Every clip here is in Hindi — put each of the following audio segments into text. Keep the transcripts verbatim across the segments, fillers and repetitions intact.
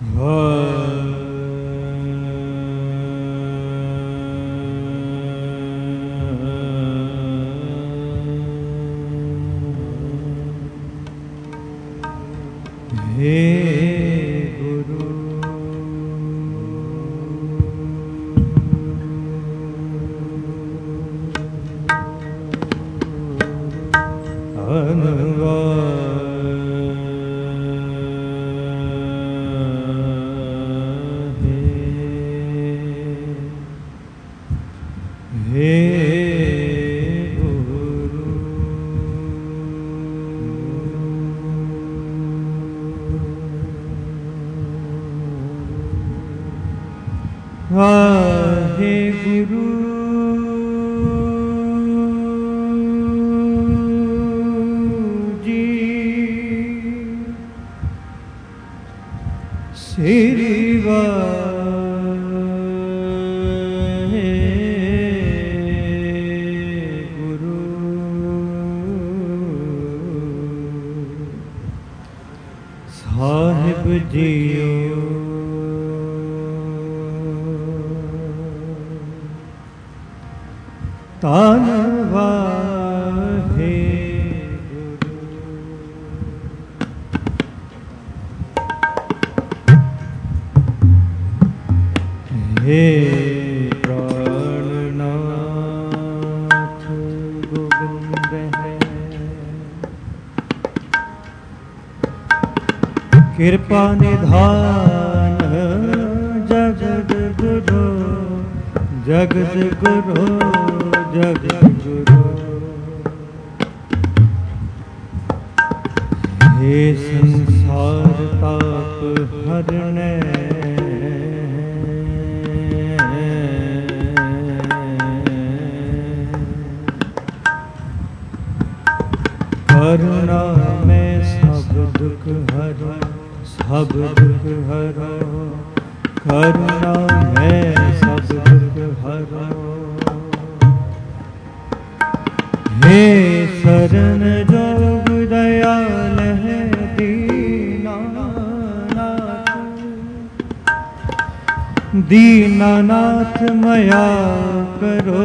कृपा निधान जगत गुरु जगत गुरु जगत गुरु हे संसार ताप हरने करुणा में सब दुख हरो सब दुख हरो करुणा में सब दुख हरो हे शरण जोग दयाल है दीनानाथ दीनानाथ मया करो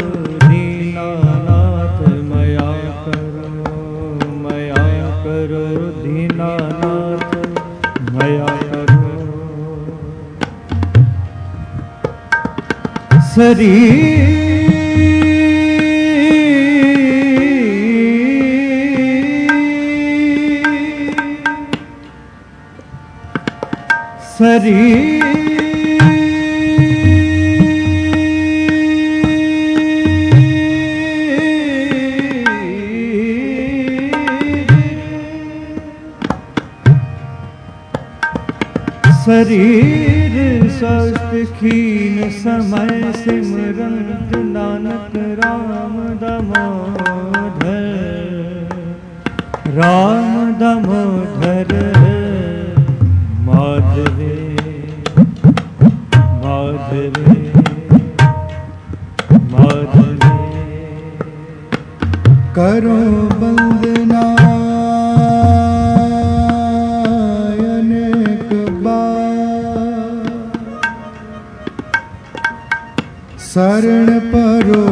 दीनानाथ मया करो मया करो दीनानाथ मया करो शरीर शरीर शरीर स्वस्थ खीन समय सिमरंत नानक राम दामोदर राम दामोदर माधवे माधवे माधवे करो वंदना शरण परो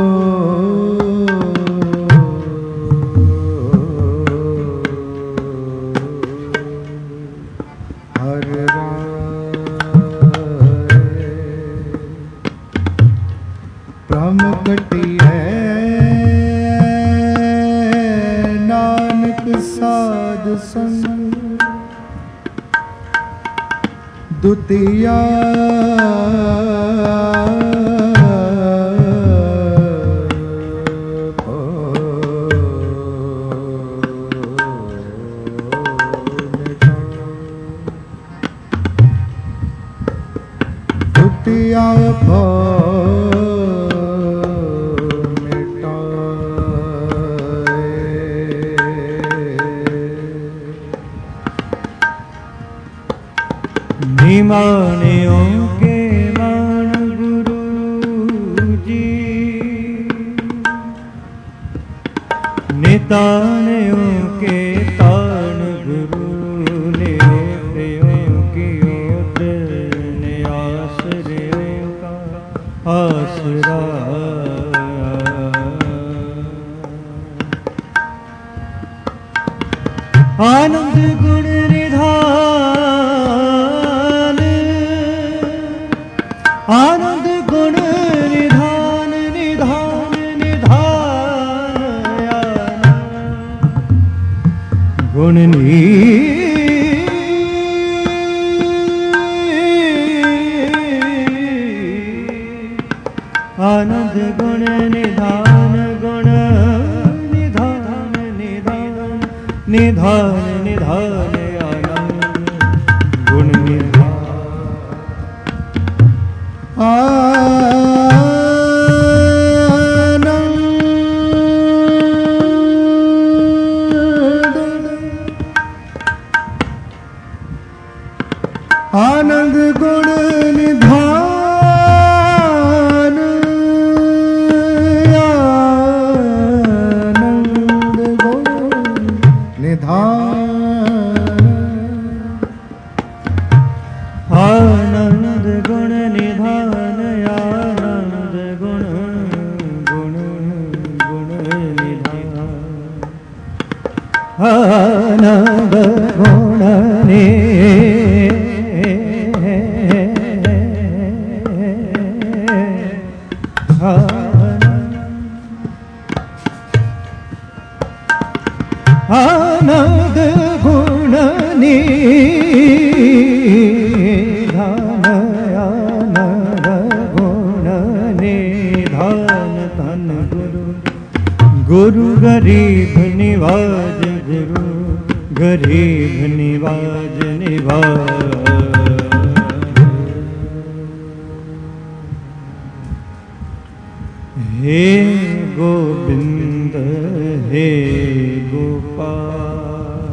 हर ब्रह्म कटिए नानक साध संग दुतिया निमानियों के मान गुरु जी नितानियों के तान गुरु नियों की आनंद गुण निधान, आनंद गुण निधान, निधान निधान गुण नी आनंद गुण निधान, गुण निधान निधान निधान निधान आनंद गुण निधान आनंद आनंद गुण निधान, आनंद गुण निधान, आनंद गुण गुण गुण निधान, आनंद गुण आनंद गुण निधान, आनंद गुण निधान धन गुरु, गुरु गरीब निवाज, गुरु गरीब निवाज निवाज। हे गोविंद हे गोपाल,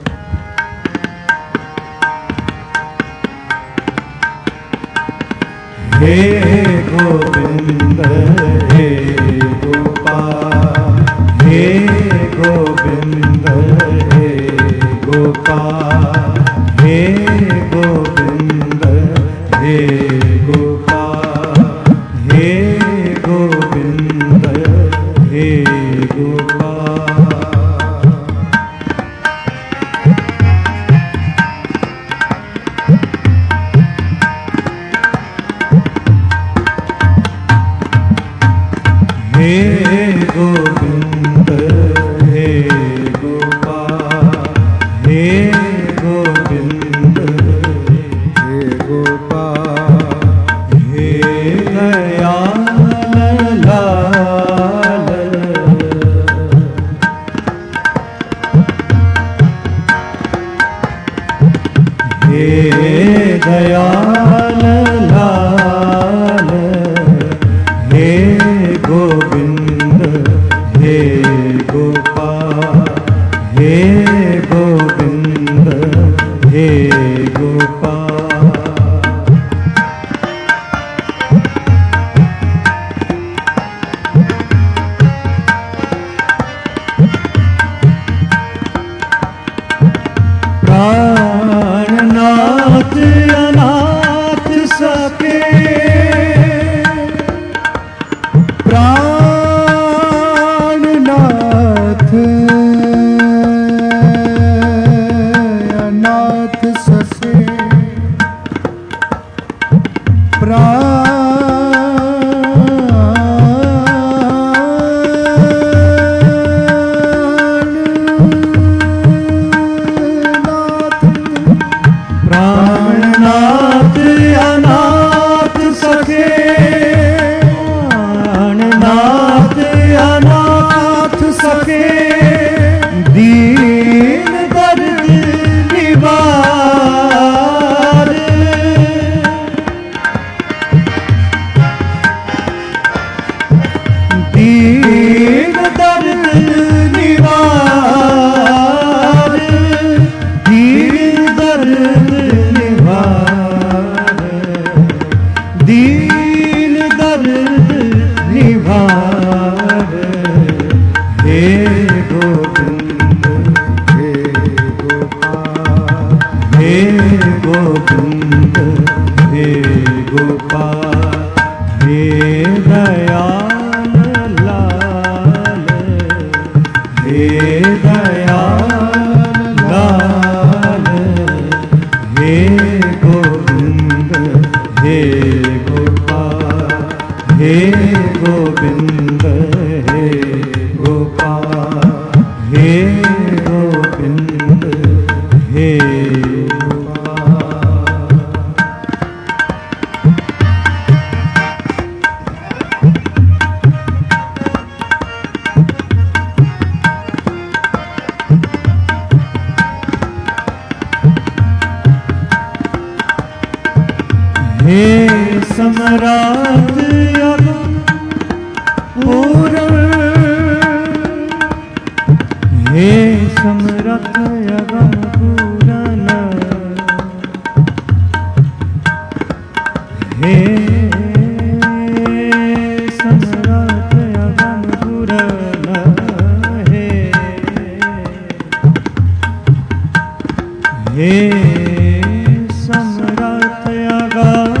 हे गोविंद हे गोपाल, हे गोविंद हे गोपाल, हे गोविंद हे गोपाल, हे गोविंद हे गोपाल। हे गोविंद हे गोपाल, हे गोविंद हे गोपाल, हे दयाल लाल, हे दयाल लाल, हे गोविंद हे गोपाल, हे गोविंद हे गोपाल। प्राणनाथ अनाथ सके, प्राणनाथ अनाथ सके, प्राणनाथ अनाथ सखे, प्राणनाथ अनाथ सखे, दीन दर्द निवार, दीन दर्द निवार, दीन दर्द निवार, दीन दर्द निवार। हे गोविंद हे गोपाल, हे गोविंद हे गोपाल, हे दयाल लाल, हे दयाल गोविंद हे गोपाल हे गोविंद हे हे सम्राट अगम पूरण हे सम्राट अगम पूरण हे सम्राट अगम पूरण हे हे सम्राट अगम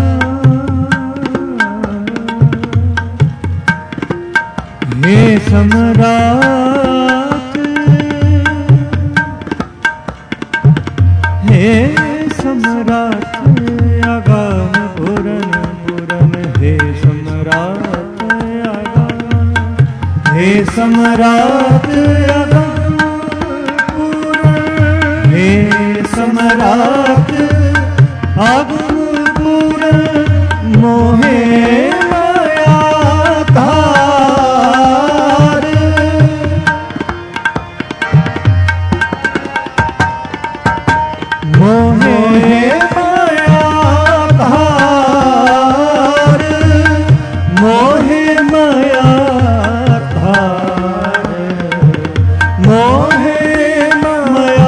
हे सम्राट हे सम्राट अगम पूरन पूरन हे सम्राट अगम हे सम्राट अगम पूरन हे सम्राट अगम पूरन मोहे माया धार मोहे माया धार मोहे माया धार मोहे माया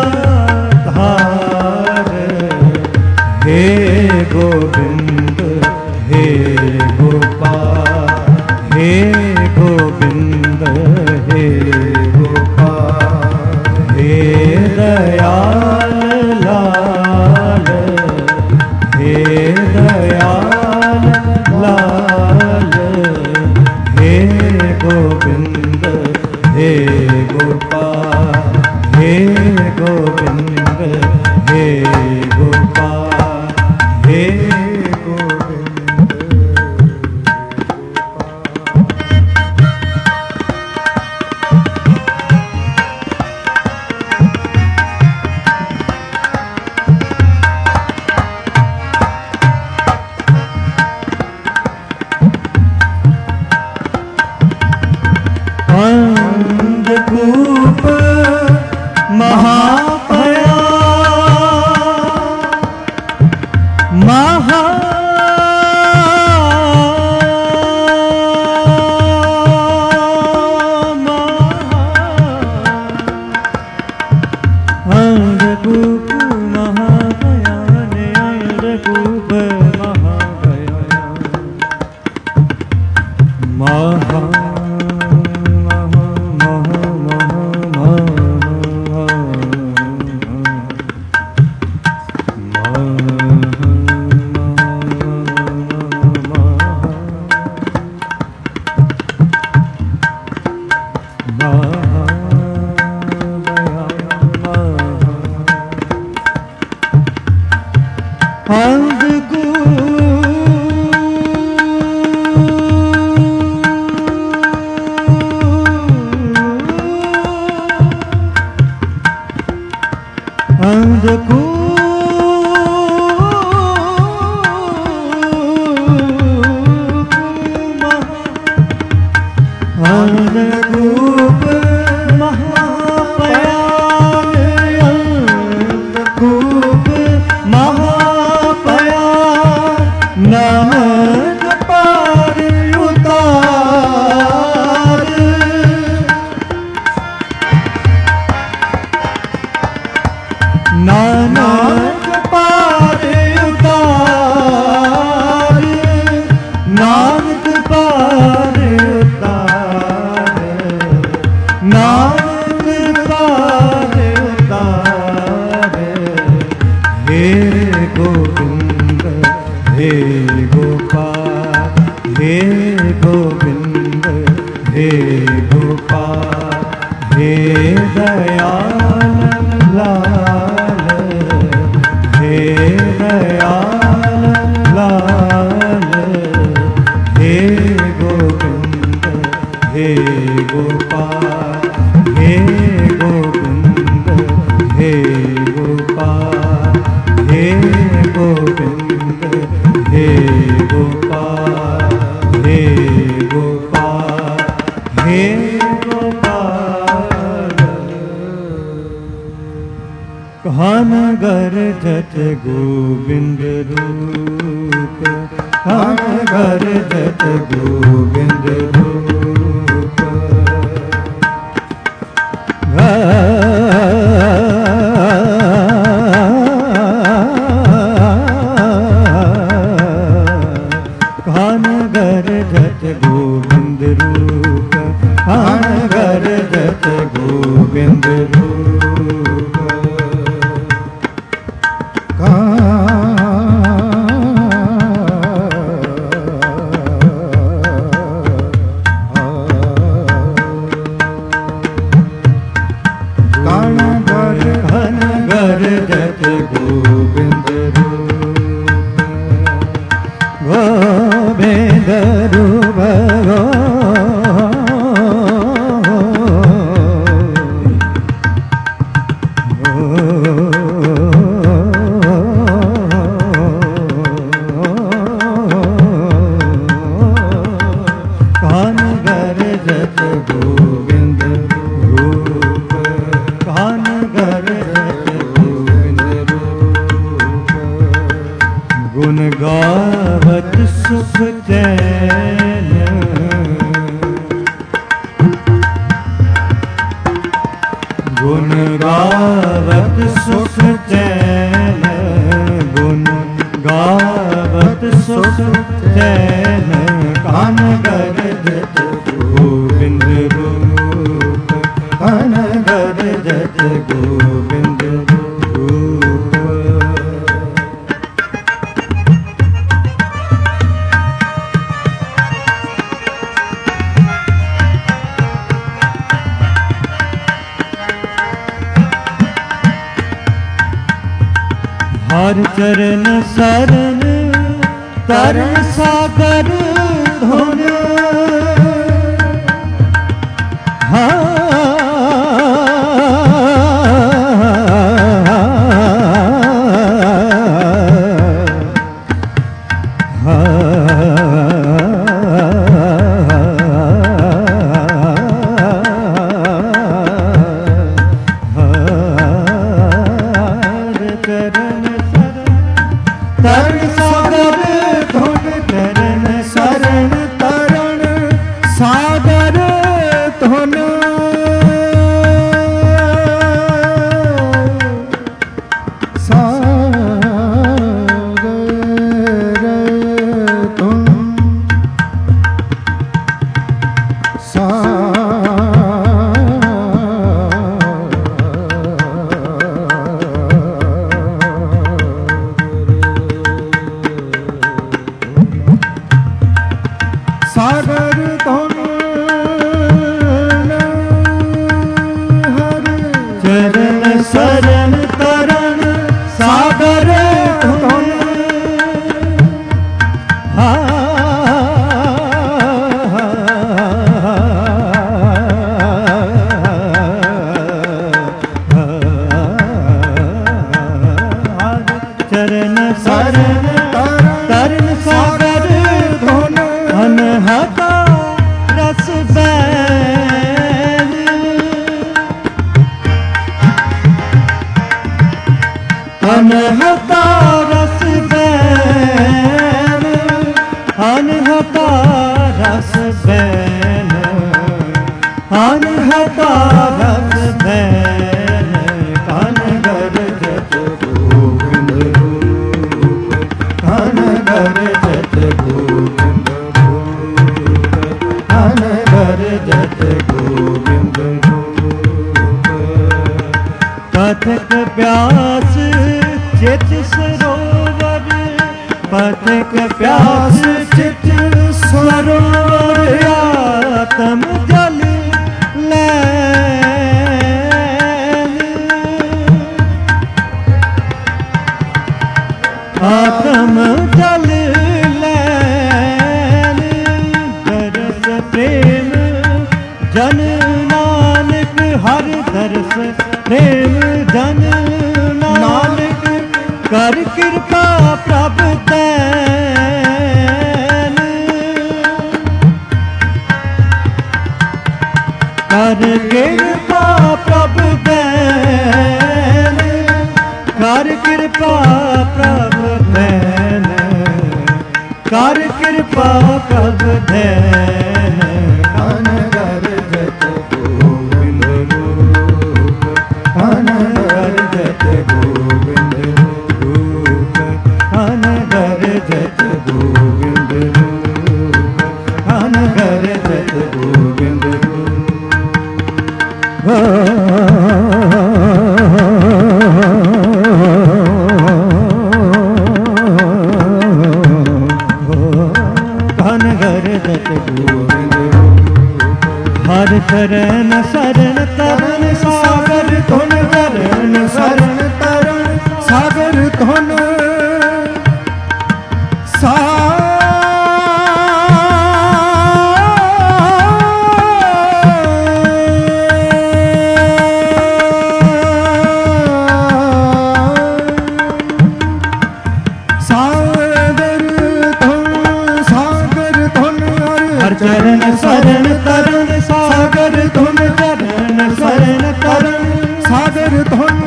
धार हे गोविंद हे गोपाल हे गोविंद हे गोपाल हे दयाल लाल हे दयाल लाल हे गोविंद हे गोपाल हे गोविंद हे गोपाल हे अंधकूप महाभया महा अंधकूप महाभया अंधकूप महाभया महा अंधकूप महाभयान अंधकूप महाभयान नानक पार उतार नानक पार उतार नानक पार उतार नानक पार उतार हे गोविंद हे गोपाल हे गोविंद हे गोपाल हे दयाल लाल हे गोपाल हे गोविंद हे गोपाल हे गोपाल हे गोपाल। कान गरजत गोविंद रूप कान गरजत गोविंद रूप कान गरजत गोविंद रूप कान गरजत गोविंद रूप कान घन गरजत गोविंद रूप गोविंद रूप कान गरजत गोविंद रूप कान गरजत गोविंद रूप गुण गावत सुख चैन गुण गावत सुख चैन गुण गावत सुख चैन कान गरजत गोविंद रूप कान गरजत गोविंद रूप हर चरण शरण तरन सागर धुन तरन सागर धुन तरन शरण तरन सागर धुन सागर धुन हर चरण शरण तरन सागर धुन चरण शरण तरन सागर धुन अनहता रस बैन अनहता रस बैन अनहता रस बैन अनहता रस बैन कान गरजत गोविंद रूप कान गरजत गोविंद कान गरजत गोविंद रूप पथक प्यास चित सरोवर पथक प्यास चित सरोवर आत्म जल लैन आत्म जल लैन दरस प्रेम जन नानक हर दरस प्रेम जन कर कृपा कब धैन धन गरजत गोविंद रूप धन गरजत गोविंद रूप धन गरजत गोविंद रूप धन गरजत गोविंद रूप हर चरण शरण तरन सागर धुन चरण शरण तरन सागर धुन चरण शरण तरन सागर धुन चरण शरण तरन सागर धुन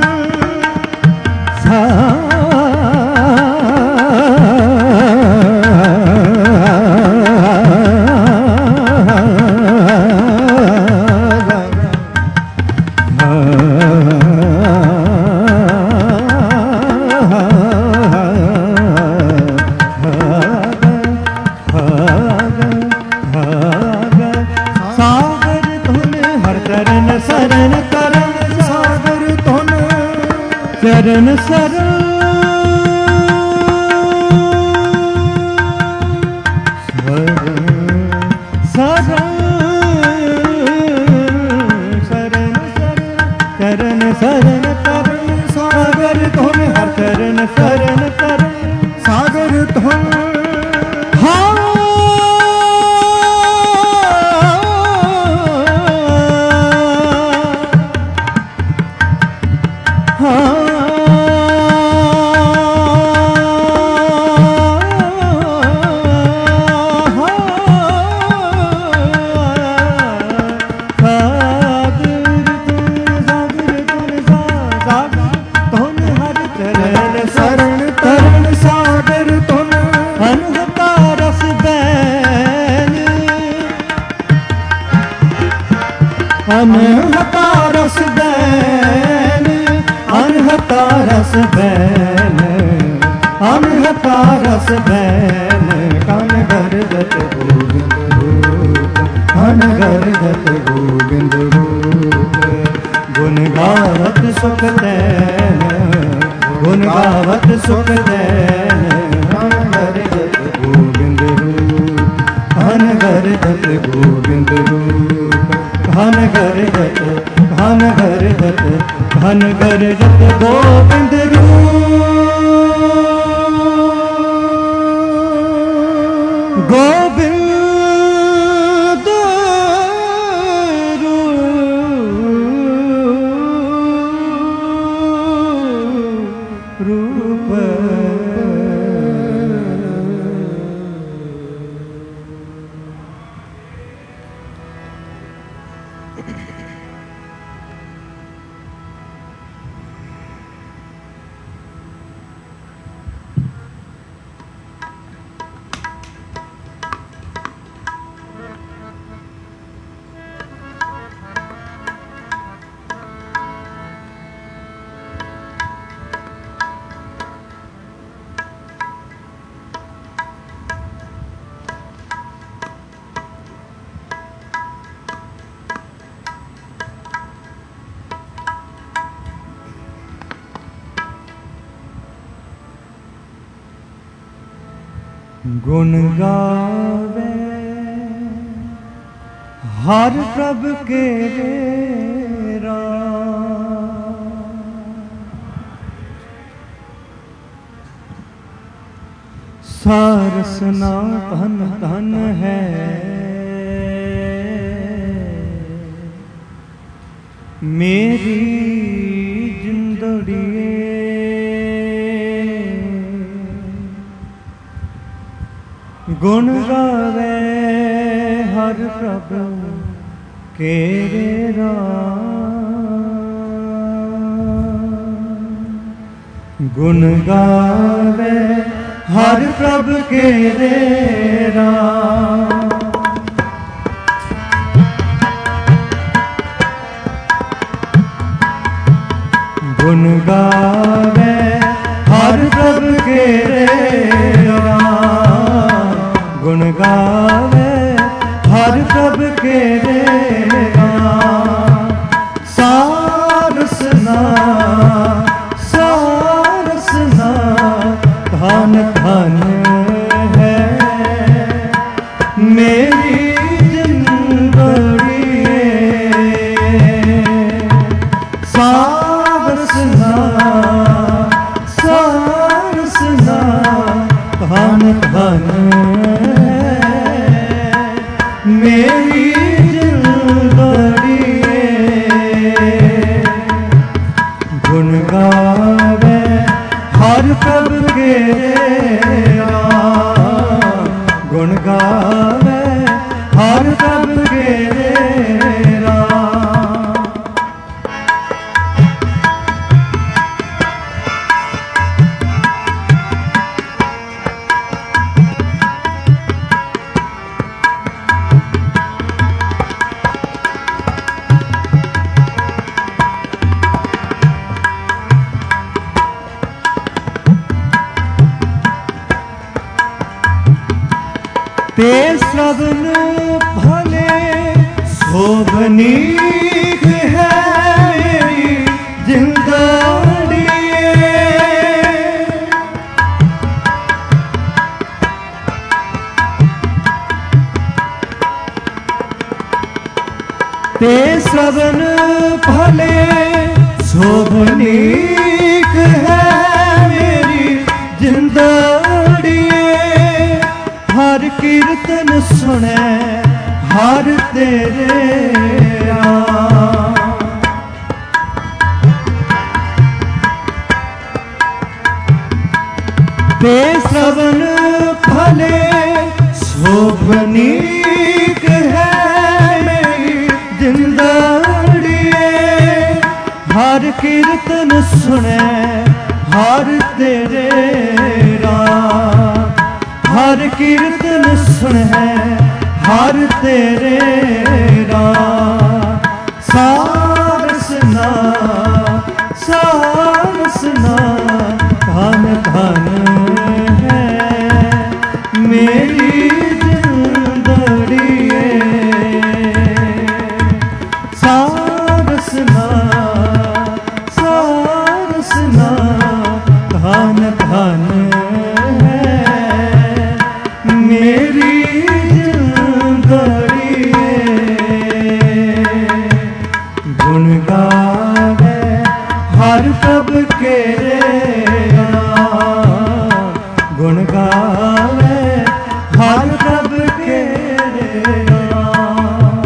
चरण शरण शरण शरण शरण तरन सागर धुन हर चरण शरण तरन सागर धुन अनहता रस बैन अनहता रस बैन अनहता रस बैन कन गरजत गोविंद रूप धन गरजत गोविंद रूप गुण गावत सुख दैन गुण गावत सुख दैन धन गरजत गोविंद रूप धन गरजत गोविंद रूप धन गरजत धन गरजत धन गरजत गोविंद रूप गोविंद रूप गुण गावे हर प्रभ के रेरा सारसना धन धन है मेरी जिंदड़ी गुण गावे हर प्रभु केरे राम गुण गावे हर प्रभ के रे राम। गुण गावे हर प्रभ के रे राम। गुण गावे हर प्रभ के रे राम। सारसना सारसना धन धन है मेरी जिंदड़ी। सारसना सारसना धन धन मेरी जिंदड़ी। गुण गावे हर प्रभ के राम। गुण गावे हर प्रभ के राम। ते श्रवण भले शोभनीक है मेरी जिंदड़ी। ते श्रवण भले शोभनीक है मेरी जिंदड़ी। हर कीर्तन सुने हर तेरे राम। ते श्रवण भले शोभनीक है मेरी जिंदड़ी। हर कीर्तन सुने हर तेरे राम। हर कीर्तन सुन है हर तेरे राम। सारसना सारसना धन धन है मेरी जिंदड़ी। सारसना सारसना धन धन मेरी जिंदड़ी। गुण गावे हर प्रभ के राम। गुण गावे हर प्रभ के राम।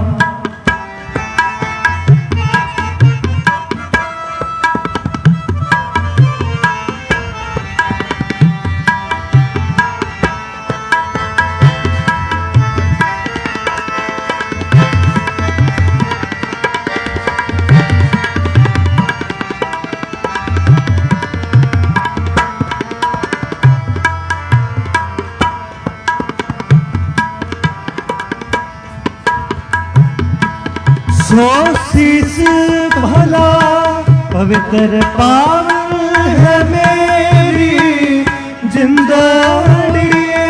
सो शीस भला पवित्र पावन है मेरी जिंदड़ी।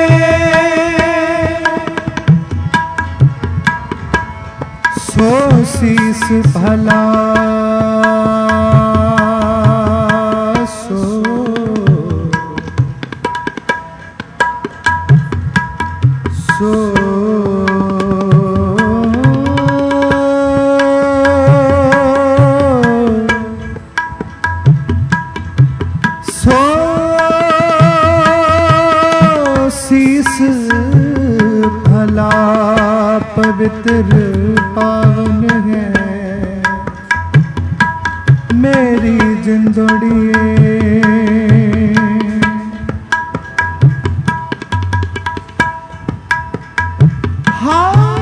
सो शीस भला सो सो भला पवित्र पावन है मेरी जिंदड़ी। हाँ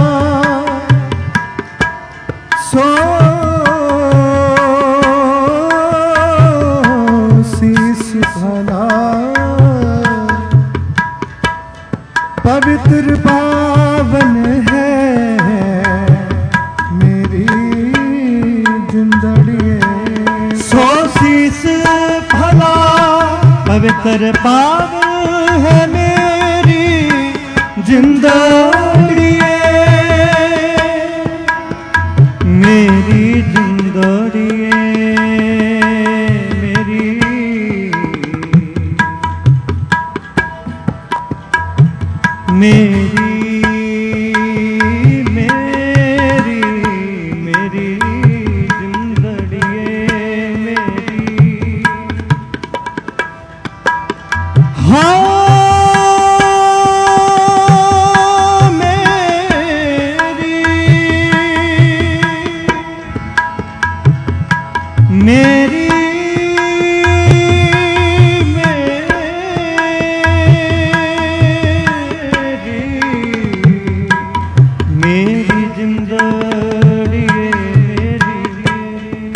सो पवित्र पावन है मेरी जिंदड़िए, मेरी जिंदड़िए, मेरी मेरी मेरी मेरी जिंदड़िए मेरी। हाँ मेरी मेरी जिंदड़ी मेरी।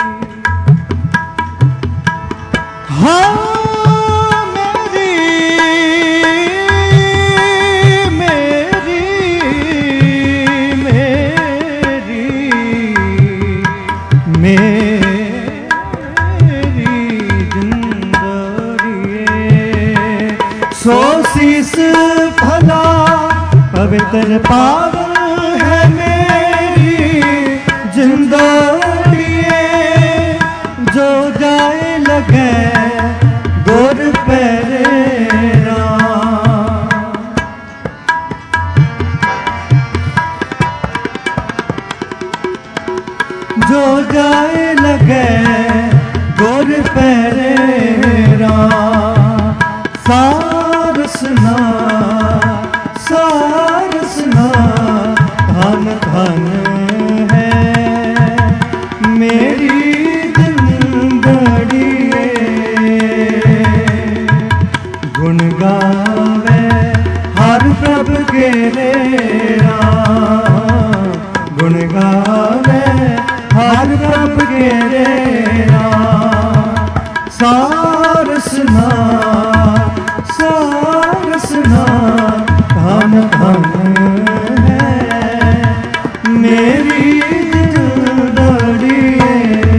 हाँ मेरी मेरी मेरी मेरी सो शीस भला पवित्र पावन है मेरी जिंदड़िए, जो जाए लगे गोर पैरेरा, जो जाए लगे गोर पैरेरा। सारसना सारसना धन धन है मेरी जिंदड़िए, गुण गावे हर प्रभ गेरेरा, गुण गावे हर प्रभ गेरेरा। सारसना सारसना धन धन है मेरी जिंदड़िए।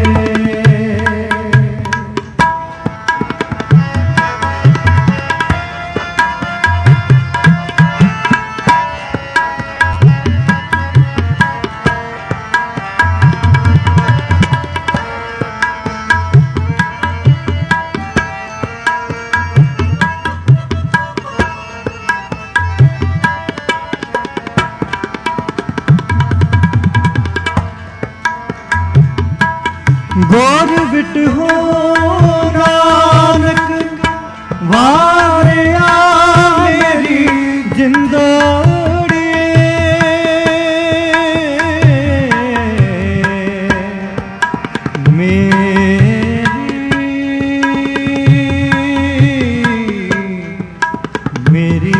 गोर बिट हो नानक वारिया मेरी जिंदड़िए, मेरी मेरी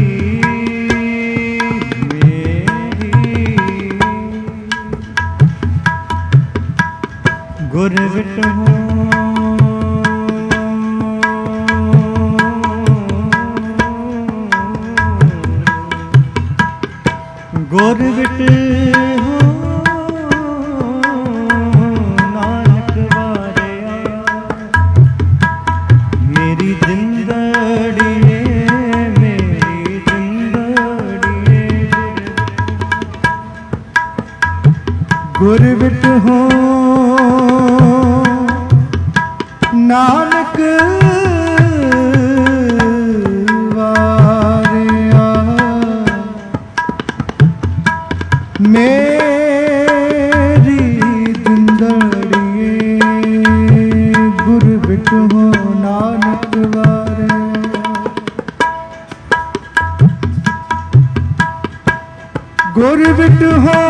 गुरबिट हो गुरबिट हो नानक वारिया मेरी जिंदड़िए, मेरी जिंदड़िए। गुरबिट हो नानक वारिया मेरी जिंदड़िए, गुरबिट हो नानक वारिया। गुरबिट हो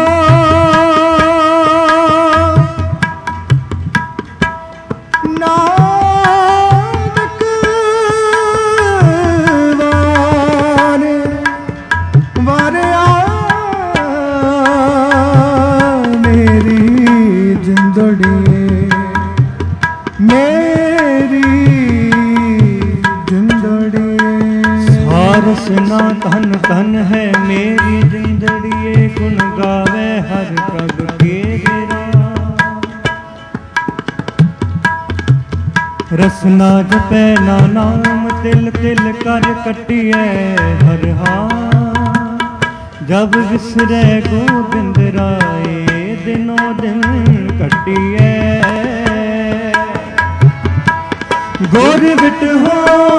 नानक वारे वारिया मेरी जिंदड़िए, मेरी जिंदड़िए। सारसना धन धन है मेरी जिंदड़िए, गुण गावे हर प्रभ गेरा। रसना जपै ना नाम तिल तिल कर कटिए हर हाथ, जब विसरे गोबिंद राय दिनों दिन कटिए। गुर बिट हो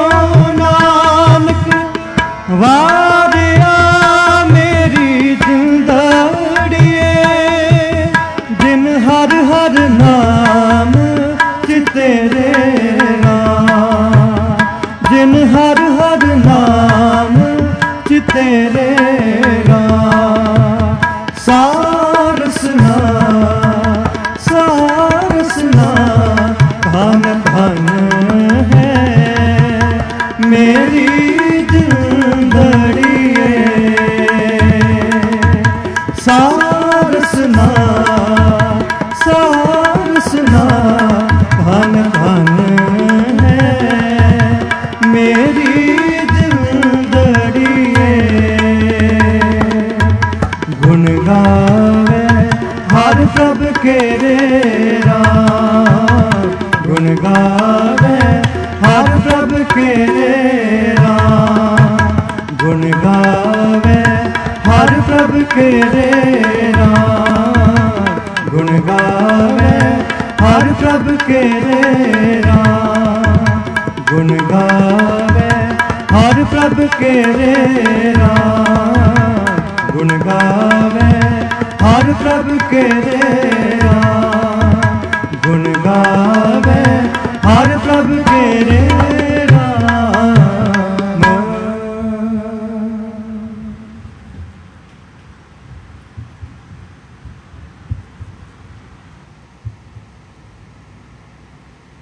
नानक वारिया मेरी जिंदड़िए, जिन हर हर नाम चितेरे राम, जिन हर हर नाम चितेरे राम। सारसना सारसना धन धन है मेरी जिंदड़िए, सारसना सारसना धन धन है मेरी जिंदड़िए। गुण गावे हर प्रभ केरे राम, गुण गावे हर प्रभ केरे राम, गुण गावे हर प्रभ केरे राम, गुण गावे हर प्रभ केरे राम, गुण गावे हर प्रभ केरे राम, गुण गावे हर प्रभ केरे राम, गुण गावे हर प्रभ केरे राम।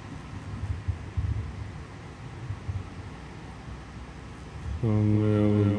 Om